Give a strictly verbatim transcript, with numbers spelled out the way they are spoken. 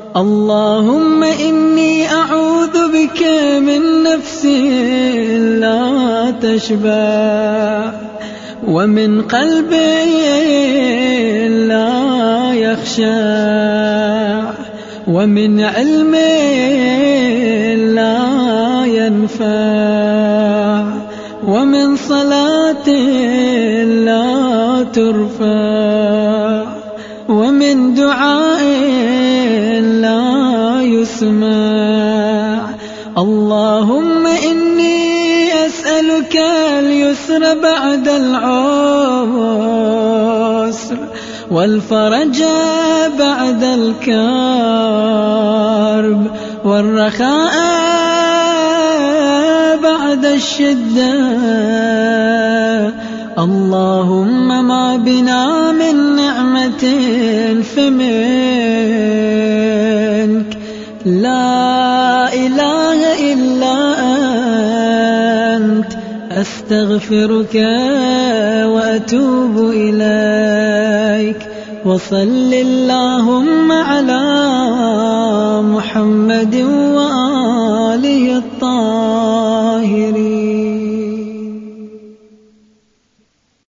اللهم إني أعوذ بك من نفس لا تشبع، ومن قلب لا يخشع، ومن علم لا ينفع، ومن صلاة لا ترفع، ومن دعاء لا يسمع. اللهم إني أسألك اليسر بعد العسر، والفرج بعد الكرب، والرخاء بعد الشدة. اللهم ما بنا من نعمة فمنك، لا إله إلا أنت، أستغفرك وأتوب إليك. وصل اللهم على محمد وآله